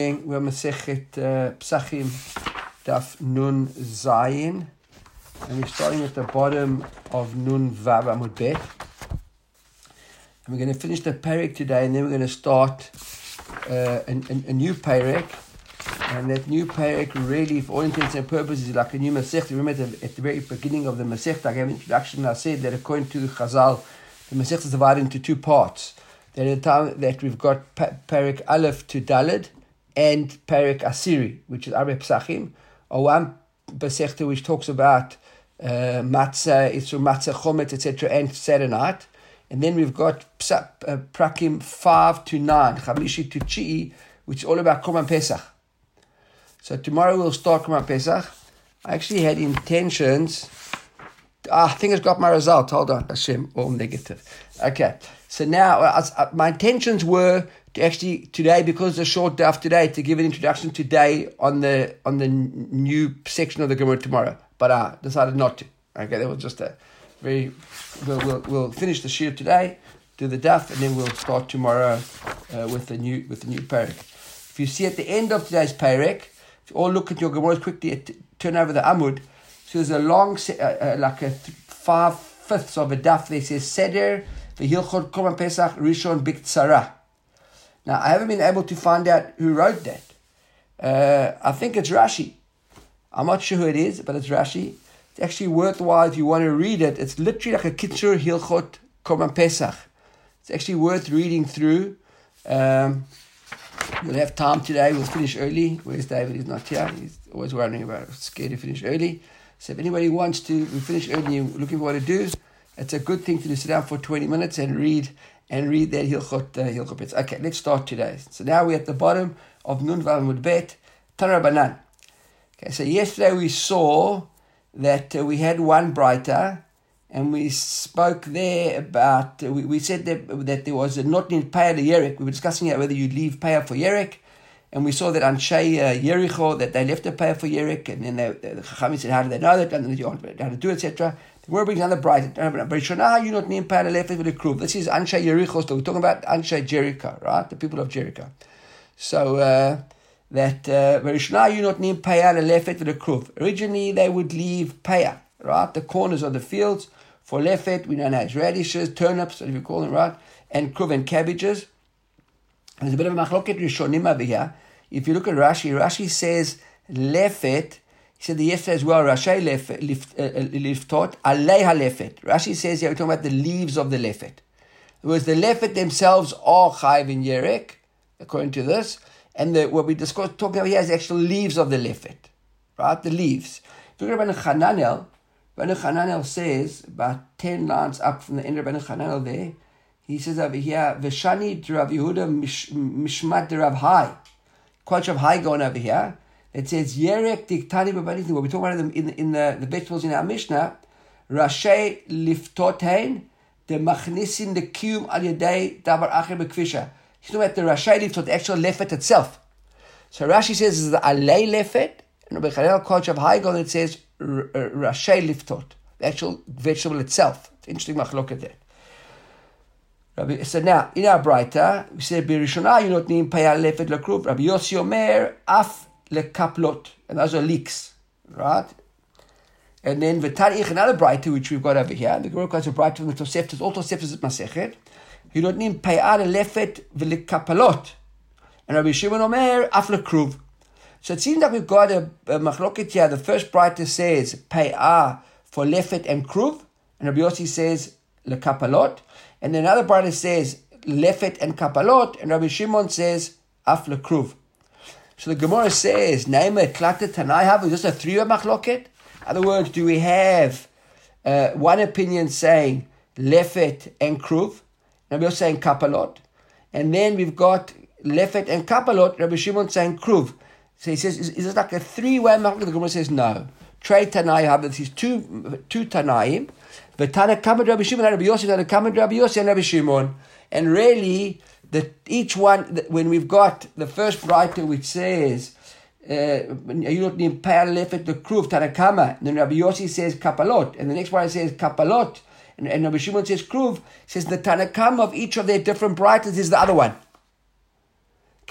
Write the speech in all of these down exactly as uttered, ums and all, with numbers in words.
We're Masechet uh, Psachim Daf Nun Zayin, and we're starting at the bottom of Nun Vav Amud Bet. And we're going to finish the Perek today, and then we're going to start uh, a, a, a new Perek. And that new Perek really, for all intents and purposes, is like a new Masechet. Remember at the, at the very beginning of the Masechet, I gave an introduction, and I said that according to Chazal, the Masechet is divided into two parts. That at the time that we've got Perek Aleph to Daled, and Perek Asiri, which is Arbe Psachim, or one Masechta which talks about uh, Matzah, Isur Matzah, Chomet, et cetera, and Seder night. And then we've got Psa, uh, Prakim five to nine, Chamishi to Chi'i, which is all about Korban Pesach. So tomorrow we'll start Korban Pesach. I actually had intentions. Ah, I think it's got my result. Hold on, Hashem, all negative. Okay, so now uh, my intentions were to actually today, because it's a short daf today, to give an introduction today on the on the new section of the Gemara tomorrow. But I decided not to. Okay, that was just a very. We'll we'll, we'll finish the shir today, do the daf, and then we'll start tomorrow uh, with the new with the new Perek. If you see at the end of today's Perek, if you all look at your Gemara quickly, at, turn over the Amud. So there's a long, uh, uh, like a th- five fifths of a daf. There says Seder v'Hilchot Korban Pesach Rishon Biktsara. Now, I haven't been able to find out who wrote that. Uh, I think it's Rashi. I'm not sure who it is, but it's Rashi. It's actually worthwhile if you want to read it. It's literally like a Kitzur Hilchot Korban Pesach. It's actually worth reading through. Um, we'll have time today. We'll finish early. Where's David? He's not here. He's always worrying about it. Scared to finish early. So if anybody wants to, we finish early and you're looking for what to do, it's a good thing to do. Sit down for twenty minutes and read and read that Hilchot uh, Hilchot Pesach. Okay, let's start today. So now we're at the bottom of Nun Vav Amud Bet, Tana Banan. Okay, so yesterday we saw that uh, we had one Braita, and we spoke there about, uh, we, we said that, that there was a not need Paya to Yerek. We were discussing whether you'd leave Paya for Yerek, and we saw that Anshay uh, Yericho, that they left the Paya for Yerek, and then they, the Chachamim said, how do they know that? And then how to do it, et cetera. The word brings another bright. But you not need pay left with a crew. This is Anshay Yericho. So we're talking about Anshay Jericho, right? The people of Jericho. So uh, that uh, you not need pay left with a crew. Originally they would leave paya, right? The corners of the fields for lefet. We know now it's radishes, turnips, whatever you call them, right? And kruv and cabbages. And there's a bit of a machloket rishonim over here. If you look at Rashi, Rashi says lefet. He said the yesterday as well, Rashi liftot, alei halefet. Rashi says here, we're talking about the leaves of the lefet. Whereas the lefet themselves are chayiv in yerek, according to this, and the, what we discussed, talking about here is the actual leaves of the lefet, right? The leaves. If you look at Rabbeinu Chananel, Rabbeinu Chananel says, about ten lines up from the end of Rabbeinu Chananel there, he says over here, Veshani d'Rav Yehuda mishmat d'Rav Hai. Quote of Hai going over here. It says Yerek diktani b'banitim. What we talk about in the, in, in the, the vegetables in our Mishnah, Rashi liftotein the machnisin the kiyum al yedei davar acher bekvisha. He's talking about the Rashi liftot, the actual lefet itself. So Rashi says this is the alei lefet, and Rabbi Chanel Koch of Haigon it says Rashi liftot, the actual vegetable itself. It's interesting machlok at that. So now in our Braita we say Birishonah you not need payal lefet lekruv. Rabbi Yossi Omer af lekaplot, and those are leeks, right? And then v'tarich, another Braita which we've got over here. The Gemara quotes a Braita from the Toseftas, all Toseftas at Masechet. You don't need payar lefet v'lekapalot, and Rabbi Shimon Omer af lekruv. So it seems like we've got a, a machloket here. The first Braita says payar for lefet and kruv, and Rabbi Yossi says lekapalot, and then another Braita says lefet and kapalot, and Rabbi Shimon says af lekruv. So the Gemara says, Naima Klata Tanai have, is this a three-way machloket? In other words, do we have uh, one opinion saying lefet and kruv, Rabbi Yossi saying kapalot, and then we've got lefet and kapalot, Rabbi Shimon saying kruv. So he says, is, is this like a three-way machloket? The Gemara says, no. Trey Tanai have, this is two, two Tanaim, but Tana Kamad Rabbi Shimon, Rabbi Yossi, Tana Kamad Rabbi Yossi, and Rabbi Shimon. And really, that each one, when we've got the first writer which says, uh, you don't need payal lefet the kruv Tanakama, and then Rabbi Yossi says kapalot, and the next one says kapalot, and, and Rabbi Shimon says kruv, says the Tanakama of each of their different writers is the other one.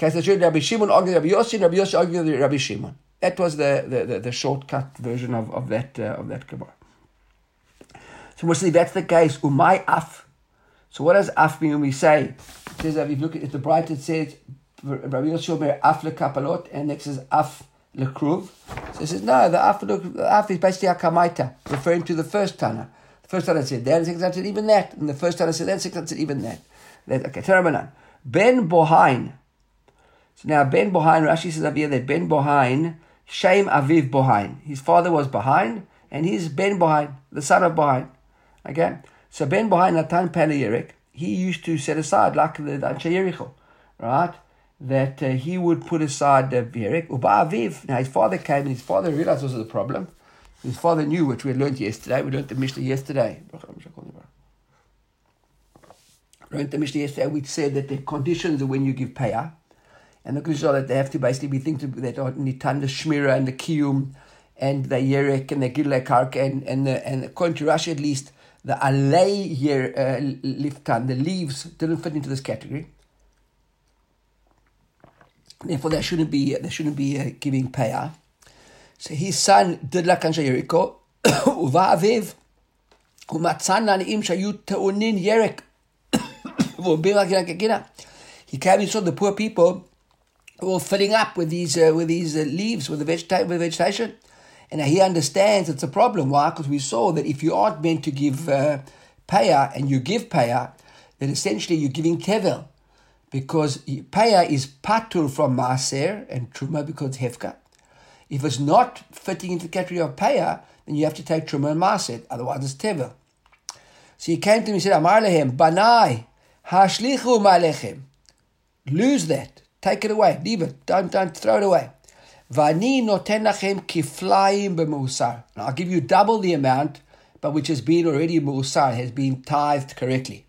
Rabbi Shimon argued with Rabbi Yossi, and Rabbi Yossi argued with Rabbi Shimon. That was the, the, the, the shortcut version of, of that uh, of that Gemara. So we'll see that's the case. Umay af. So what does af mean when we say? It says, if you look at the bright, it says, Rabbi Yossi Omer af lekapalot, and next is af lekruv. So it says, no, the af, the af is basically akamaita, referring to the first Tana. The first Tana said that, and the second Tana said even that. And the first Tana said that, and the second Tana said even that. that okay, Terabanan. Ben Bohain. So now Ben Bohain, Rashi says over here that Ben Bohain, Shem Aviv Bohain. His father was Bohain, and he's Ben Bohain, the son of Bohain. Okay? So Ben Bohain Natan Pele, he used to set aside, like the Anshe Yericho, right? That uh, he would put aside the Yerek. Uba Aviv. Now his father came, and his father realized this was a problem. His father knew, which we learned yesterday. We learned the Mishnah yesterday. We learned the Mishnah yesterday, which said that the conditions of when you give payah, and the conditions are that they have to basically be things that are nitan, the shmira and the kiyum, and the yerek and the gilei karka, and and the, and according to Rashi at least, the alei yer uh, liftan, the leaves didn't fit into this category. Therefore, they shouldn't be they shouldn't be uh, giving payah. So his son did like Anshe Yeriko, uva aviv, umatzan laniim shayu te'unin yerek. He came and saw the poor people who were filling up with these uh, with these uh, leaves, with the vegeta- with vegetation. And now he understands it's a problem. Why? Because we saw that if you aren't meant to give uh, payah and you give payah, then essentially you're giving tevel. Because payah is patur from maaser and truma because hefka. If it's not fitting into the category of payah, then you have to take truma and maaser. Otherwise it's tevel. So he came to me and said, Amar lehem, banai, hashlichu ma'alechem. Lose that. Take it away. Leave it. Don't, don't throw it away. Vani noten lachem kiflaim b'meusar. I'll give you double the amount, but which has been already meusar, has been tithed correctly.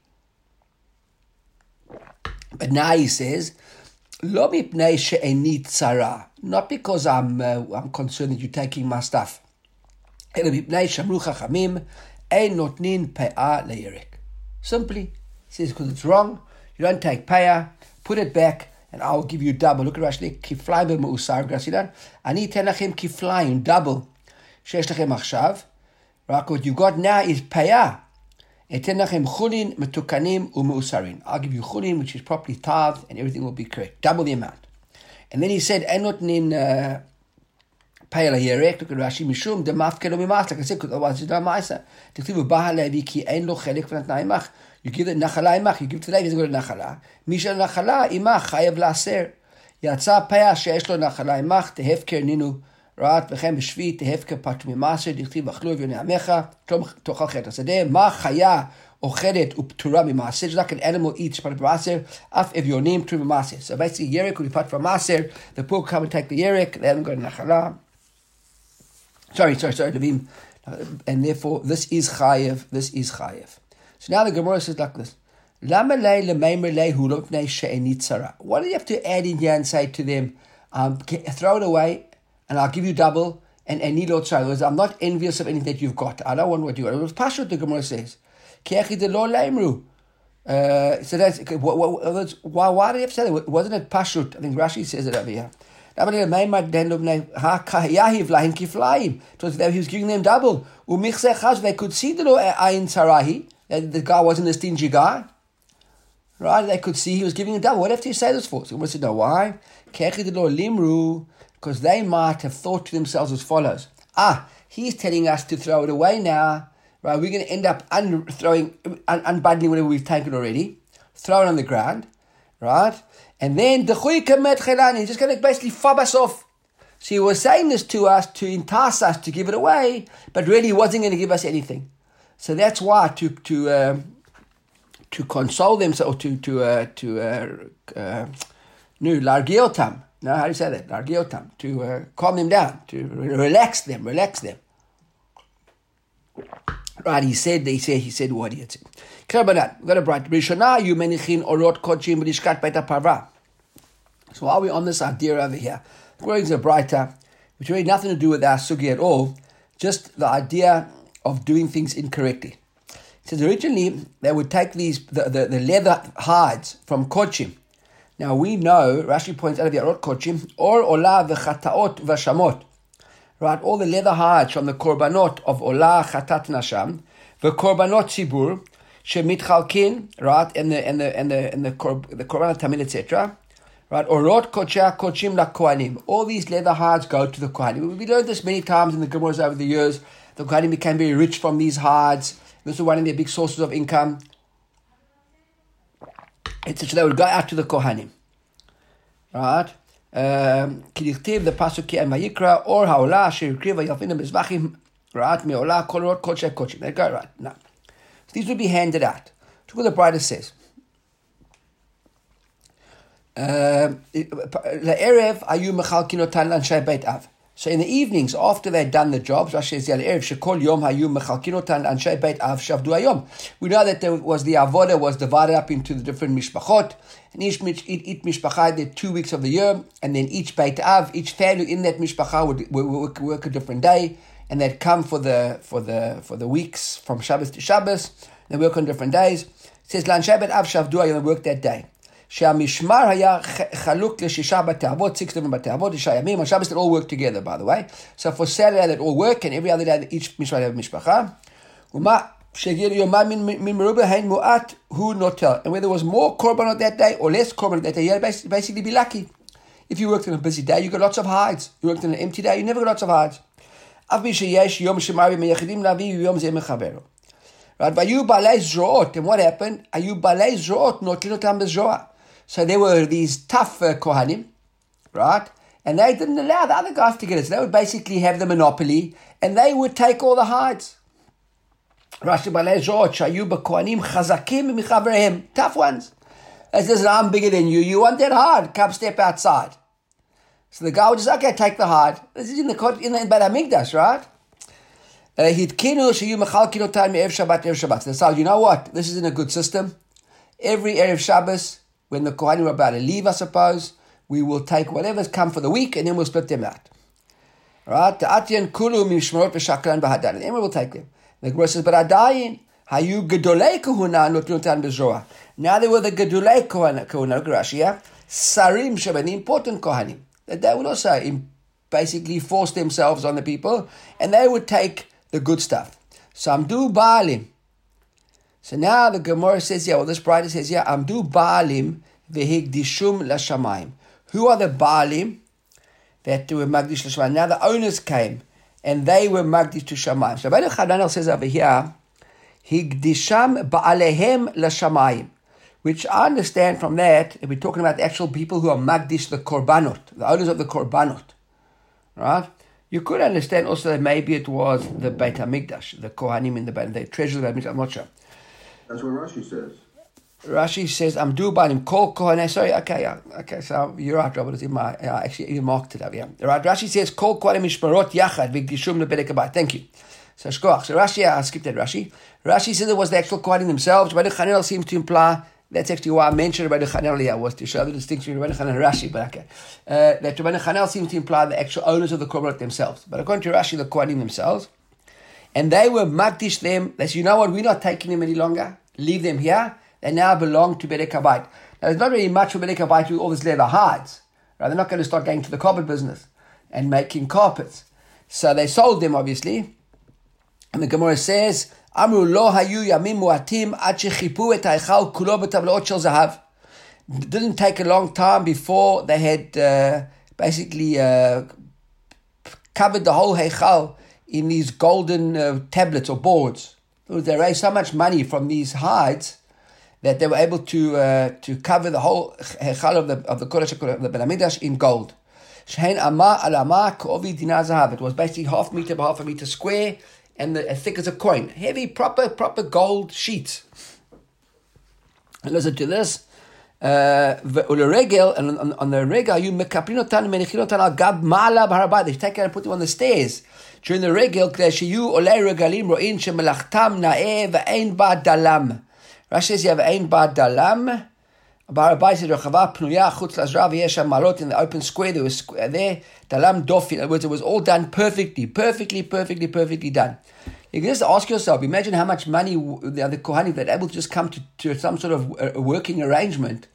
But now he says, lo mipnei she'eni tzara. Not because I'm uh, I'm concerned that you're taking my stuff. Elo mipnei shamru chachamim ein notnin pe'ah le'yerek. Simply, he says, because it's wrong, you don't take payah, put it back, and I will give you double. Look at Rashi, kiflayim b'meusar, grasidan. Ani ten lachem kiflayim, double. Shesh lachem achshav. Right, what you got now is payah. Eten lachem chulin, metukanim, u'meusarin. I'll give you chulin, which is properly tithed, and everything will be correct. Double the amount. And then he said, enot nin payah la'yerek. Look at Rashi, mishum, demafke lo mimas. Like I said, because otherwise it's not ma'isa. T'chtivu baha levi ki ein lo chelek v'natna imach. You give it nachala imach, you give it to Levi, he's going to nachala. Misha nachala imach, chayev la'aser. Yatsa payah she'esh lo nachala imach, tehefker ninu. Right? V'chem b'shvi, tehefker patu mimaser, dichtiv achlu v'yonei amecha, tochal chet hasadeh, ma chaya ochedet u'ptura mimaser. Just like an animal eats patu mimaser, af evyonim ptura mimaser. So basically, yerek will be patu mimaser, the poor come and take the yerek, they haven't got nachala. Sorry, sorry, sorry, Levim. And therefore, this is chayev, this is chayev. So now the Gemara says like this. What do you have to add in here and say to them, um, throw it away and I'll give you double and, and need not sorry. I'm not envious of anything that you've got. I don't want what you got. It was Pashut, the Gemara says. Uh, so that's, why, why do you have to say that? Wasn't it Pashut? I think Rashi says it over here. It was that he was giving them double. They could see the ayin sarahi. The guy wasn't a stingy guy. Right? They could see he was giving a double. What have you say this for? So we said, no, why? Because they might have thought to themselves as follows. Ah, he's telling us to throw it away now. Right? We're going to end up un- throwing, un- unbundling whatever we've taken already. Throw it on the ground. Right? And then, he's just going to basically fob us off. So he was saying this to us to entice us to give it away, but really he wasn't going to give us anything. So that's why to to um, to console them, or to to uh, to uh, uh, no largiotam. No, how do you say that? Largiotam, to uh, calm them down, to relax them, relax them. Right? He said. He said. He said what he had said. We've got a bright. Rishona you menichin orot kodshim b'lishkat beit parva. So while we're on this idea over here, according to brighter, which really nothing to do with our sugi at all, just the idea of doing things incorrectly. It says originally they would take these the, the, the leather hides from kodshim. Now we know, Rashi points out of the Arot Kochim, or Olah v'chataot v'shamot. Right, all the leather hides from the korbanot of Olah, Chatat, Nasham, the korbanot Tzibur, shemitchalkin, right, and the and the and the and the korb, the korbanot tamid, et cetera. Right, Orot Kocha Kochim la Kohanim. All these leather hides go to the Kohanim. We learned this many times in the Gemaras over the years. The Kohanim became very rich from these hides. This was one of their big sources of income. It's so they would go out to the Kohanim. Right? Kidichtiv, the Pasuk Ki Vayikra, or Haolah, Shirikriva, Yalfina Mizvachim, right? Meolah, Kolorot, Koche, Koche. They go right now. So these would be handed out. Look what the Bride says. La'erev ayu mechalkinotan l'anshei Beit Av. So in the evenings, after they'd done the jobs, Rashi says, La'erev shekol yom hayu mechalkinotan l'anshei Beit Av shavdu hayom. We know that there was the avoda was divided up into the different mishpachot, and each each mishpacha did two weeks of the year, and then each Beit Av, each family in that mishpacha would, would work, work a different day, and they'd come for the for the for the weeks from Shabbos to Shabbos. They work on different days. It says l'anshei Beit Av shavdu hayom, they work that day. שהמשמר היה חלוק לשישה בתי אבות, six different בתי אבות, שישה ימים. On Shabbos they all work together, by the way. So for Saturday they all work, and every other day each משמר have משפחה. ומה שהגיע ליומם מן מרובה הן מועט הוא נוטל. And whether there was more korbanot that day or less korbanot that day, you basically be lucky. If you worked on a busy day, you got lots of hides. You worked on an empty day, you never got lots of hides. אף מי שיש יום שמרי מייחדים להביא ויום זה מחברו. Right? והיו בעלי זרועות, and what happened? היו בעלי זרועות נוטלים אותם בזרוע. So there were these tough uh, Kohanim, right? And they didn't allow the other guys to get it. So they would basically have the monopoly, and they would take all the hides. Rashi Balei Zot, Shayuba Kohanim Chazakim Michaverehem. Tough ones. They says, I'm bigger than you. You want that hide? Come step outside. So the guy would just, okay, take the hide. This is in the in the Beit HaMikdash, right? Hitkinu Shayu Mechalkin Otan Me'ev Shabbat Erev Shabbat. They said, you know what? This isn't a good system. Every Erev Shabbos, when the Kohanim are about to leave, I suppose, we will take whatever's come for the week and then we'll split them out. Right? Ta'atyan kulu mishmarot v'shakran b'hadan. And then we will take them. The Gemara says, but adayin, hayu gedolei kahuna notnutan b'zoah. Now they were the gedolei kahuna, Rashi, yeah? Sarim sheba, the important Kohanim. That they would also basically force themselves on the people and they would take the good stuff. Samdu ba'alim. So now the Gemara says, yeah, well, this Bride says, yeah, Amdu Baalim v'higdishum l'shamayim. Who are the Baalim that were magdish l'shamayim? Now the owners came and they were magdish to Shamayim. So Rabbeinu Chananel says over here, higdisham ba'alehem l'shamayim, which I understand from that, if we're talking about the actual people who are magdish the korbanot, the owners of the korbanot, right? You could understand also that maybe it was the Beit HaMikdash, the Kohanim in the Beit, the treasure of the Beit HaMikdash, I'm not sure. That's what Rashi says. Rashi says, I'm due by him, call Kohanim. Sorry, okay, yeah, okay, so you're right, Robert. It's in my, yeah, actually, even marked it up, yeah. Right, Rashi says, call Kohanim Mishmarot Yachad, Vigdishum Lebedek Habayit. Thank you. So, Shkoach. So, Rashi, yeah, I skipped that, Rashi. Rashi says it was the actual Kohanim themselves. Rabbeinu Chananel seems to imply, that's actually why I mentioned Rabbeinu Chananel here, was to show the distinction between Rabbeinu Chananel and Rashi, but okay. Uh, that Rabbeinu Chananel seems to imply the actual owners of the Korbanot themselves. But according to Rashi, the Kohanim themselves. And they were magdish them. They said, you know what, we're not taking them any longer. Leave them here. They now belong to Bedek Habayit. Now, there's not really much for Bedek Habayit with all this leather hides. Right? They're not going to start going to the carpet business and making carpets. So they sold them, obviously. And the Gemara says, Amru lo hayu yamim muatim ad shechipu et ha'echal kulo b'tablaot shel zahav. It didn't take a long time before they had uh, basically uh, covered the whole heichal in these golden uh, tablets or boards. They raised so much money from these hides that they were able to uh, to cover the whole heichal of the of the Kodesh of the Beit HaMikdash in gold. Shein ama al ama k'ovi dinar zahav. It was basically half meter by half a meter square and the, as thick as a coin. Heavy, proper, proper gold sheets. And listen to this. Uleregel, and on, on the regel, you mekaprin otan menichin otan al gab ma'ala b'har habayit. They take it and put them on the stairs. During the regel, k'sheyu olei regalim ro'in shemelachtam na'eh ve'ein ba dalam. Rashi says you have ein ba dalam. B'har habayit is rechava pnuya chutz lazra v'yesh malot in the open square. There was there dalam dofi. In other words, it was all done perfectly, perfectly, perfectly, perfectly done. You can just ask yourself, imagine how much money the other Kohanim that able to just come to, to some sort of a working arrangement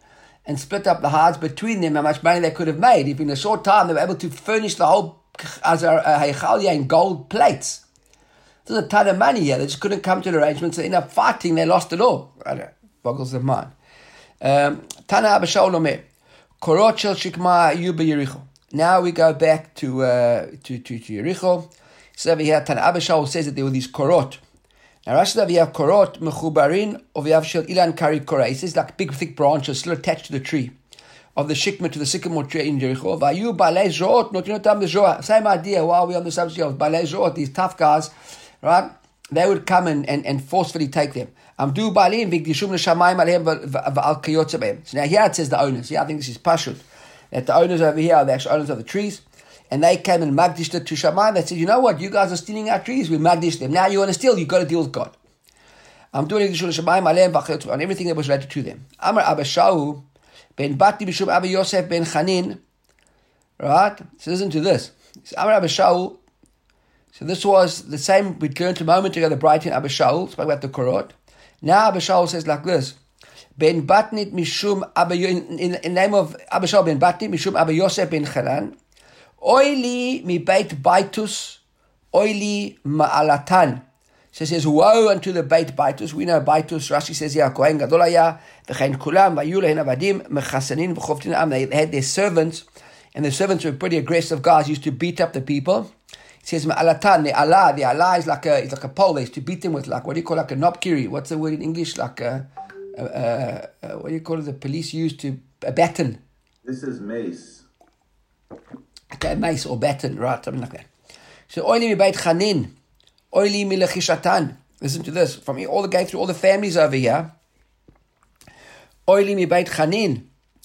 and split up the hides between them, how much money they could have made. If in a short time they were able to furnish the whole Heichalia in gold plates. There's a ton of money here. They just couldn't come to an arrangement, so they ended up fighting. They lost it all. Boggles of mind. Tana Abba Shaul Omer, Korot shel Shikma ayu b'Yericho. Now we go back to uh, to, to to Yericho. So over here, Tana Abba Shaul says that there were these korot. Now, Rashi, we have korot mechubarin, or we have shel ilan kari korah. He says like big thick branches still attached to the tree of the shikma, to the sycamore tree in Jericho. Vayu balei zot notinotam b'zoah. Same idea. While we're on the subject of balei zot, these tough guys, right? They would come and, and, and forcefully take them. Amdu balim v'gdishum l'shamayim alehem v'al kiyotze behem. So now here it says the owners. Yeah, I think this is pashut. That the owners over here are the actual owners of the trees. And they came and magdished it to Shamayim. They said, you know what, you guys are stealing our trees, we magdished them. Now you want to steal, you've got to deal with God. I'm doing Shamayim on everything that was related to them. Amar Abba Shaul ben Bati b'shum Abba Yosef ben Chanin. Right? So listen to this. Amar Abba Shaul. So this was the same, we learned a moment ago, the Brighton Abba Shaul, spoke about the Korot. Now Abba Shaul says like this. Ben Batnit mishum Abba, in, in, in name of Abba Shaul ben Batnit mishum Abba Yosef ben Chanan. Oili mi beit baitus, oili ma'alatan. So it says, woe unto the beit baitus. We know baitus, Rashi says here, Kohen Gadolaya, v'chein kulam, v'yu lehen avadim, mechasanin, v'choftin am. They had their servants, and the servants were pretty aggressive guys, used to beat up the people. It says, ma'alatan, the Allah, the Allah is like a, it's like a pole. They used to beat them with, like, what do you call, like a knobkiri? What's the word in English? Like a, a, a, a what do you call it? The police used to, a baton. This is mace. Okay, mace or baton, right? Something like that. So, oili mi beit chanin, oili mi lechishatan. Listen to this. From all the going through all the families over here. Oili mi beit chanin.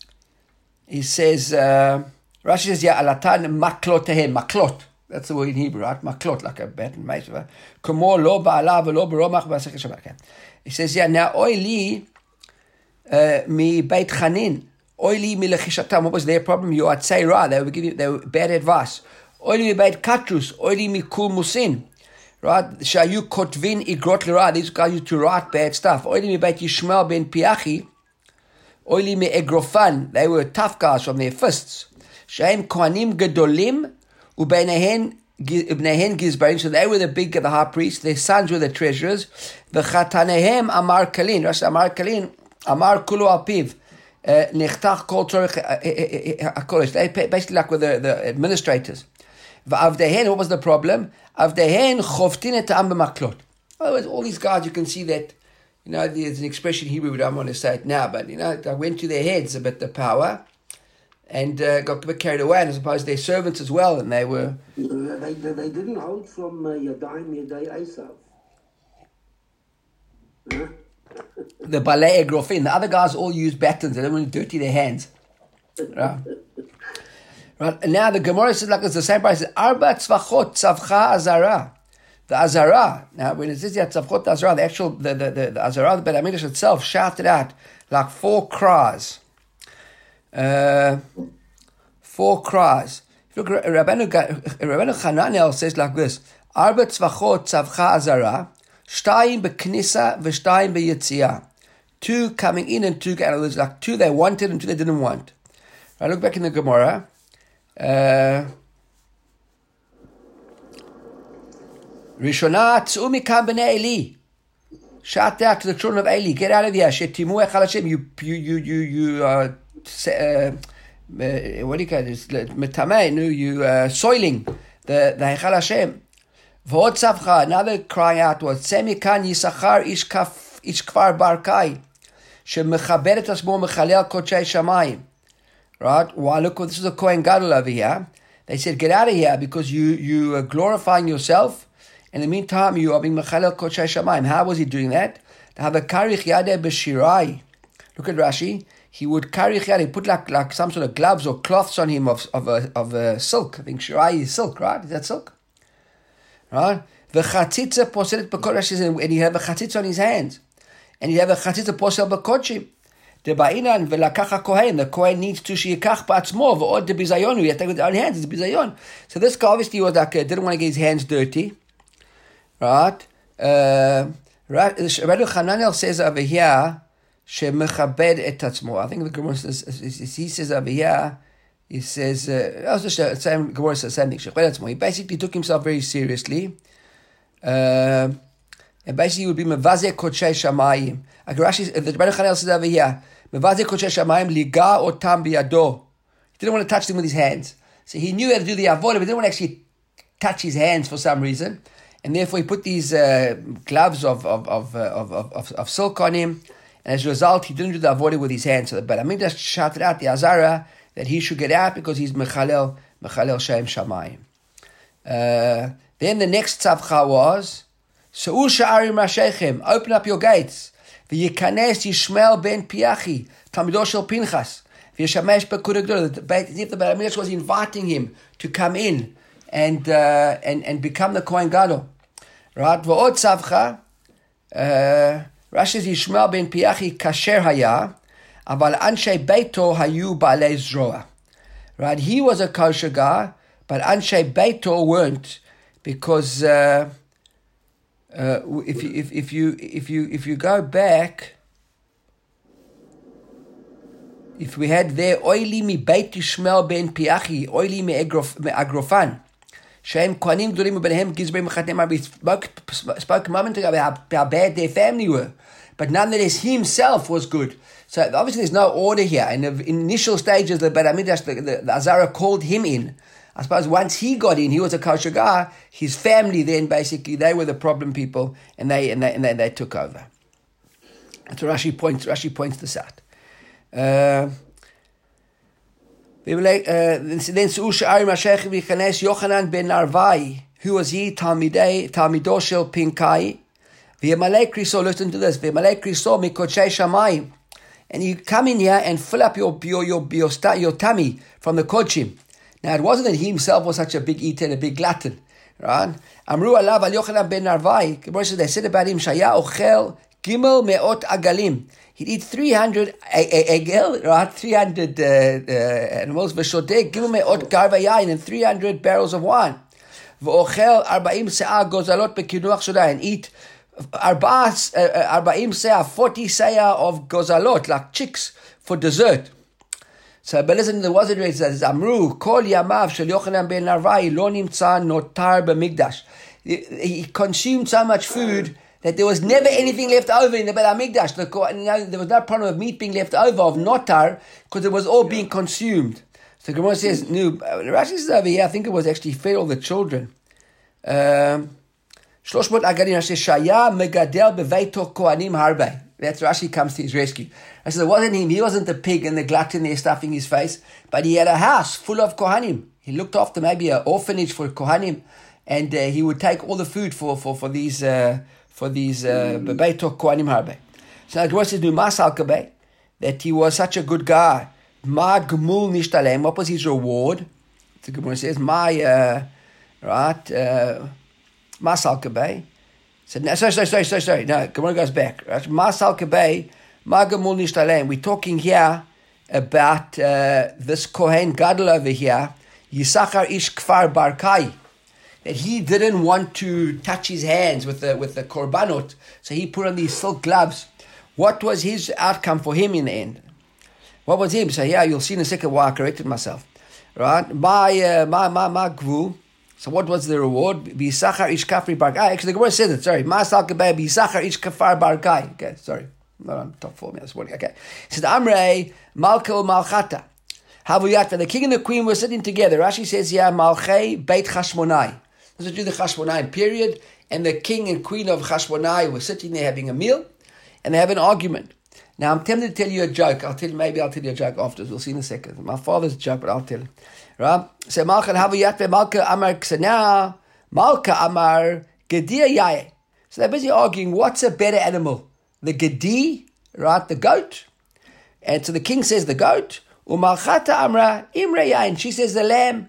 He says, uh, Rashi says, yeah, alatan maklot tehem, maklot. That's the word in Hebrew, right? Maklot, like a baton, mace. Kumo lo ba'ala v'lo b'romach b'asech Shabbat. He says, yeah, now oili uh, mi beit chanin. Oili milachishatam. What was their problem? You are tzeirah. They were giving they were bad advice. Oili mi beit katrus. Oili mi kul musin. Right? Shayu kotvin igrot lira. These guys used to write bad stuff. Oili mi beit Yishmael ben Piachi. Oili mi egrofan. They were tough guys from their fists. Shaim kohanim gedolim ubeinehen ibnehen gizbarim. So they were the big, the high priests. Their sons were the treasurers. V'chatanehem amar kalin. Rashi amar kalin. Amar kulu alpiv. Nechtach kol tzorich hakolish. They basically like with the, the administrators. V'avdehen, what was the problem? Avdehen choftin et ha'am b'maklot. In other words, all these guys, you can see that, you know, there's an expression in Hebrew, we don't want to say it now, but, you know, they went to their heads a bit, the power, and uh, got a bit carried away, and I suppose their servants as well, and they were... They, they, they didn't hold from uh, Yadayim Yaday Esav. Huh? The balei egrofin. The other guys all use batons. They don't want to dirty their hands. Right. Right. And now the Gemara says like it's the same price. Arba tzvachot tzavcha azara. The azara. Now when it says that tzavchot azara, the actual the the the, the azara, the Beit Hamikdash itself shouted out like four cries. Uh, four cries. Look, Rabbeinu Rabbeinu Hananel says like this: Arba tzvachot tzavcha azara. Shtayim beknisa v'shtayim beyitzia. Two coming in and two going out. Like two they wanted and two they didn't want. I look back in the Gemara. Uh, Rishonah tz'u mikam b'nei Eli. Shout out to the children of Eli. Get out of here. Shetimu echal Hashem. You you you you you. Uh, uh, what do you call this? Metamei. You uh, soiling the the echal Hashem. V'od tzavcha, another crying out was Semikan Yisachar ish kaf ish kfar barkai, shemechaber et asmo mechalel kodshei shamayim. Right? Well, look, this is a Kohen Gadol over here. They said, get out of here because you you are glorifying yourself. In the meantime, you are being mechalel kodshei shamayim. How was he doing that? Have a karich yadeh b'shirai. Look at Rashi. He would karich yadeh. He put like like some sort of gloves or cloths on him of of a, of a silk. I think shirai is silk, right? Is that silk? Right? The chatzitza poselet b'kodesh, and he have a chatzitza on his hands, and he have a chatzitza posel b'kodshim. The ba'inan v'lakach kohen. The kohen needs to sheyikach ba'atzmo v'od the bizayon. He has to take with his own hands. It's bizayon. So this guy obviously was like uh, didn't want to get his hands dirty, right? Uh, right. Rabbi Hananel says over here shemechabed et atzmo. I think the Gemara says, he says over here, he says, uh, oh, just the same Gemara says the same thing. He basically took himself very seriously. Uh, and basically he would be mevazeh kodshei shamayim. Rashi, the Rebbeinu Chanel says over here, mevazeh kodshei shamayim liga otam biyado. He didn't want to touch them with his hands. So he knew how to do the avodah, but didn't want to actually touch his hands for some reason. And therefore he put these uh, gloves of of of, uh, of of of of silk on him. And as a result, he didn't do the avodah with his hands. So the Beit HaMikdash shouted out the Azara that he should get out because he's mechalel mechalel shem shamayim. Uh, then the next tzavcha was, Sa'ul sha'arim rashechem, open up your gates. V'yikanes Yishmael ben Piachi, Talmido shel Pinchas. V'yishamesh b'kura gdola. If the Beit HaMikdash was inviting him to come in and uh, and and become the Kohen Gadol. Right? V'od tzavcha, uh, Rashi says Yishmael ben Piachi kasher haya, aval anshe beito hayu ba'alei zroa. Right? He was a kosher guy, but anshe beito weren't, because uh, uh, if you if if you if you if you go back, if we had there oili mi beit Yishmael ben Piachi, oili mi agrofan. Shem Kohanim Gdolim Ubenehem Gizbei Mechatem. We spoke spoke a moment ago about how, how bad their family were, but nonetheless he himself was good. So obviously there's no order here. In the initial stages, the Beit HaMikdash, the, the, the Azara called him in. I suppose once he got in, he was a kosher guy. His family then basically they were the problem people, and they and they and they, they took over. So Rashi points Rashi points this out. Uh, Uh, then Su'ul Sha'arim Hashech V'Chanes Yochanan ben Narvai. Who was he? Talmidei, Talmido shel Pinkai. V'Yamalei Kriso, listen to this. V'Yamalei Kriso mikodshei shamayim. And you come in here and fill up your your your your, your, your tummy from the kodshim. Now it wasn't that he himself was such a big eater and a big glutton, right? Amru alav al Yochanan ben Narvai. They said about him, Shaya ochel gimel meot agalim. He'd eat three hundred egel, right? three hundred uh, uh, animals, v'shodeh gimel me'ot garva yain, and three hundred barrels of wine. V'ochel arba'im se'ah gozalot bekinuach shodah, and eat arba'im se'ah, forty se'ah of gozalot, like chicks, for dessert. So, but listen, there was a it says, Amru, kol yamav shel Yochanan ben Narvai, lo nimtza notar b'mikdash. He consumed so much food that there was never anything left over in the Beit HaMikdash. The, you know, there was no problem of meat being left over, of notar, because it was all being consumed. So Gemara says, no, Rashi says over here, I think it was actually fed all the children. Um, Shloshmot agadim Rashi Shaya megadel beveito kohanim harbe. That's Rashi comes to his rescue. I said, it wasn't him. He wasn't the pig and the glutton there stuffing his face, but he had a house full of kohanim. He looked after maybe an orphanage for kohanim, and uh, he would take all the food for for for these. Uh, for these Bebeito Kohanim Harbe. So now Gemara says, Numas al-Kabeh, that he was such a good guy. Ma Gmul Nishtalem, what was his reward? The Gemara says, My, uh, right, uh, Mas al-Kabeh. So, no, sorry, sorry, sorry, sorry, sorry. No, Gemara goes back. Right? Mas al-Kabeh, Ma Gmul Nishtalem. We're talking here about uh, this Kohen Gadol over here, Yisachar Ish Kfar Barkai, that he didn't want to touch his hands with the with the korbanot, so he put on these silk gloves. What was his outcome for him in the end? What was him? So yeah, you'll see in a second why I corrected myself. Right? My uh, my my my gvu. So what was the reward? Bisachar ish kafri barkai. Actually, the Gemara says it. Sorry, Masal kabei bisachar ish kafar barkai. Okay, sorry, not on top four this morning. Okay, it says Amrei Malko Malchata. Havuyat. The king and the queen were sitting together. Rashi says yeah, Malchei Beit Chashmonai. Let's do the Chashmonai period, and the king and queen of Chashmonai were sitting there having a meal, and they have an argument. Now, I'm tempted to tell you a joke. I'll tell you, maybe I'll tell you a joke afterwards. We'll see in a second. My father's joke, but I'll tell you. Right? So, Malka Havayat Malka Amar Ksana, Malka Amar Gedir Yaye. So they're busy arguing, what's a better animal? The Gedi, right, the goat. And so the king says the goat, Umalchata Amra Imre Yain. She says the lamb.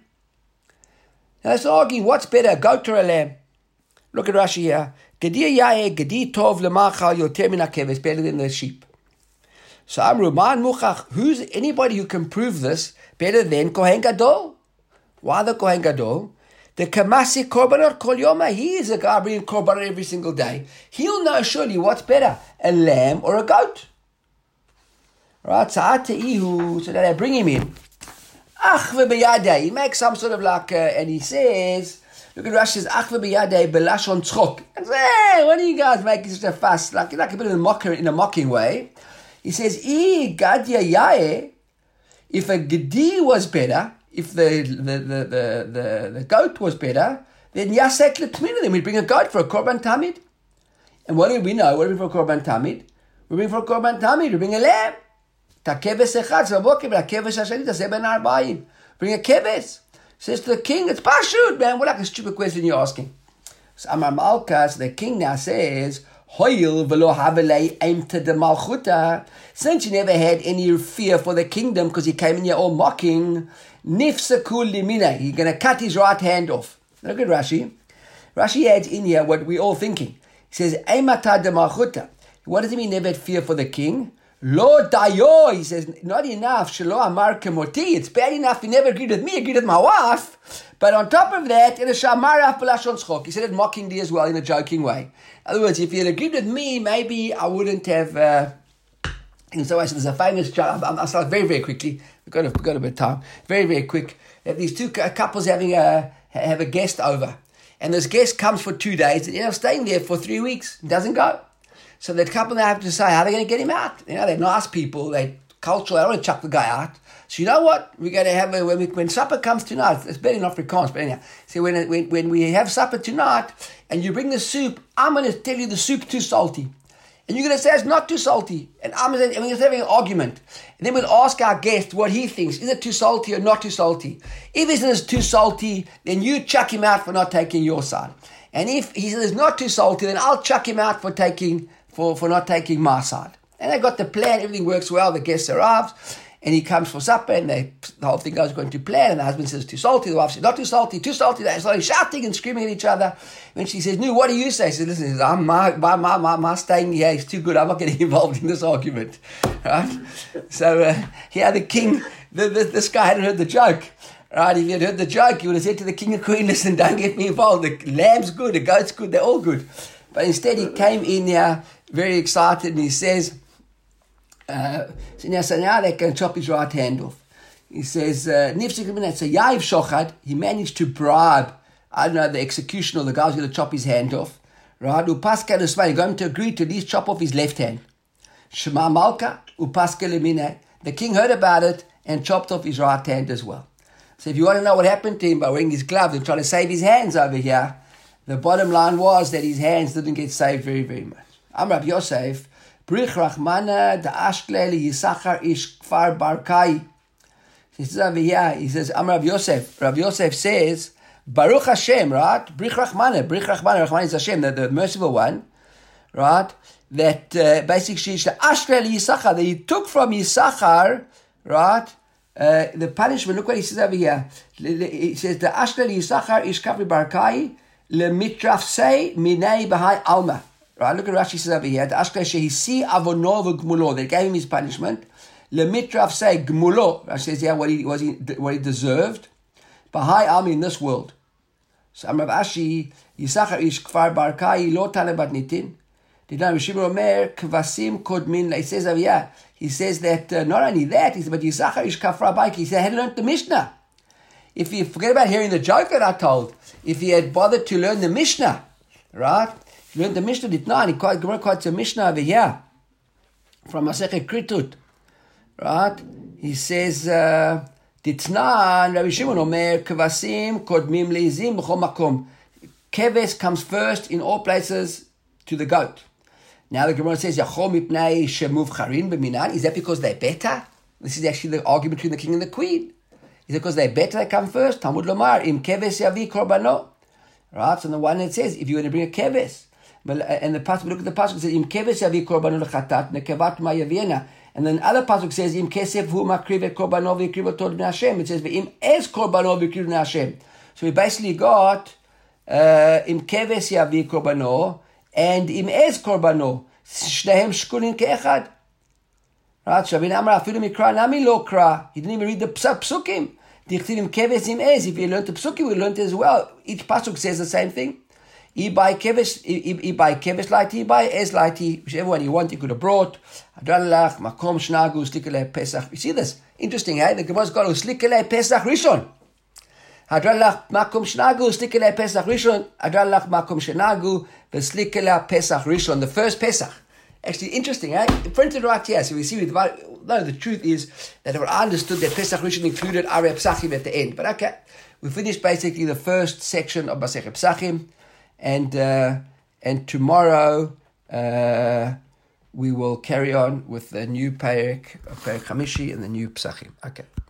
Now let's argue, what's better, a goat or a lamb? Look at Rashi here. Gedi yae, gedi tov lemachal yoter min hakev. It's better than the sheep. So Amru, man muchach. Who's anybody who can prove this better than Kohen Gadol? Why the Kohen Gadol? The kamasi korbanot kol yoma. He is a guy bringing korbanot every single day. He'll know surely what's better, a lamb or a goat. Right, so they bring him in. Ach v'biyadei. He makes some sort of like, uh, and he says, look at Rashi says, Ach v'biyadei belashon tzchok. And say, hey, what are you guys making such a fuss? Like, like a bit of a mocker, in a mocking way. He says, I gadya yae, if a gedi was better, if the the, the, the, the, the goat was better, then yasek l'tmina, then we bring a goat for a korban tamid. And what do we know? What do we bring for a korban tamid? We bring for a korban tamid, we bring a lamb. Ta keves echad, zvabokim, la keves hashani, ta seben arba'im. Bring a keves. Says to the king, it's pashut, man. What like a stupid question you're asking? So Amar Malkas, the king now says, Hoyil v'lo havelei aimta de malchuta. Since you never had any fear for the kingdom because he came in here all mocking, nifsakul limina. You're going to cut his right hand off. Look at Rashi. Rashi adds in here what we're all thinking. He says, aimata de malchuta. What does it mean never had fear for the king? Lo dayo, he says, not enough, shelo amar kemoti. It's bad enough he never agreed with me, agreed with my wife. But on top of that, in a shamar belashon tzchok, he said it mockingly as well, in a joking way. In other words, if he had agreed with me, maybe I wouldn't have. Uh, and so I said, there's a famous job. I'll start very, very quickly. We've got, a, we've got a bit of time. Very, very quick. These two couples having a have a guest over, and this guest comes for two days. And, you know, staying there for three weeks, doesn't go. So the couple now have to decide how they're going to get him out. You know, they're nice people. They're cultural. They don't want to chuck the guy out. So you know what? We're going to have a, when, we, when supper comes tonight. It's better in Afrikaans, but anyhow. So when, when when we have supper tonight, and you bring the soup, I'm going to tell you the soup's too salty, and you're going to say it's not too salty, and I'm going to, and we're having an argument, and then we'll ask our guest what he thinks. Is it too salty or not too salty? If he says it's too salty, then you chuck him out for not taking your side. And if he says it's not too salty, then I'll chuck him out for taking. For, for not taking my side. And they got the plan, everything works well, the guest arrives, and he comes for supper, and they, the whole thing goes according to plan, and the husband says, too salty, the wife says, not too salty, too salty, they start shouting and screaming at each other. When she says, no, what do you say? She says, listen, says, I'm, my, my, my, my, my staying here is too good, I'm not getting involved in this argument. Right? So, uh, yeah, the king, the, the, this guy hadn't heard the joke. Right, if he had heard the joke, he would have said to the king and queen, listen, don't get me involved, the lamb's good, the goat's good, they're all good. But instead he came in here very excited, and he says, uh, so, now, so now they can chop his right hand off. He says, uh, so Yair Shochad, he managed to bribe, I don't know, the executioner or the guy who's going to chop his hand off. Right? Upaska Lusman, he's going to agree to at least chop off his left hand. Shema Malka, Upaska Lemine. The king heard about it and chopped off his right hand as well. So if you want to know what happened to him by wearing his gloves and trying to save his hands over here, the bottom line was that his hands didn't get saved very, very much. I'm Rabbi Yosef. Brich Rachmana da Ashkleli Yisachar Ish Kfar Barkai. He says over here, he says, I'm Rabbi Yosef. Rabbi Yosef says, Baruch Hashem, right? Brich Rachmana. Brich Rachmana. Rachmana is Hashem, the, the merciful one, right? That uh, basically, the Ashkleli Yisachar, that he took from Yisachar, right? Uh, the punishment, look what he says over here. He says, the Ashkleli Yisachar Ish Kfar Barkai. Lemitrafsei minei b'hai alma. Right, look at Rashi says over here. The Ashkelei shehisi avono v'gmulo. They gave him his punishment. Lemitrafsei gmulo. Rashi says here what he was he what he deserved. B'hai alma in this world. So Amrav Ashi Yisachar ish kfar barkai lo talebat nitin. Did not Rishimon Omer kvasim kodmin. He says over here. He says that uh, not only that, he said, but Yisachar ish kfar barkai. He said, I had learned the Mishnah. If you forget about hearing the joke that I told, if he had bothered to learn the Mishnah, right? He learned the Mishnah, Ditnan, he quite, quite a Mishnah over here, from Masechet Kritut, right? He says, uh, Ditnan, Rabbi Shimon Omer, Kevasim, Kodmim, Leizim, B'chol Makom. Keves comes first in all places to the goat. Now the Gemara says, Yachol mipnei shemuv charin b'minan. Is that because they're better? This is actually the argument between the king and the queen. Is it because they're better, they come first? Talmud Lomar, im keves yavi korbano. Right? So on the one hand it says, if you want to bring a keves. But, and the pasuk, look at the pasuk, it says, im keves yavi korbano lechatat, nekevat ma yaviena. And then other pasuk says, im kesef hu makriv et korbano v'yikriv oto l'bnei Hashem. It says, im ez korbano v'yikriv l'bnei Hashem. So we basically got uh, im keves yavi korbano and im ez korbano. Shnehem shkunin ke'echad. Right, Shavin Amar afilu mikra nami lo kra. He didn't even read the psukim. Dichtivim keves im ez. If you learned the psukim, we learned it as well. Each pasuk says the same thing. Ibai kevis, ibai kevis laiti, ibai es laiti, whichever one you want, you could have brought. Adralach, makom shnagu, slikele pesach. You see this? Interesting, eh? The Gemara's got slikele pesach rishon. Adralach, makom shnagu, slikele pesach rishon. Adralach, makom shnagu, slikele pesach rishon. The first pesach. Actually, interesting, eh? Printed right here. So we see, with, no, the truth is that I understood that Pesach Rishon included Arei Pesachim at the end. But okay, we finished basically the first section of Masechet Pesachim. And uh, and tomorrow uh, we will carry on with the new Perek, Perek Hamishi, and the new Pesachim. Okay.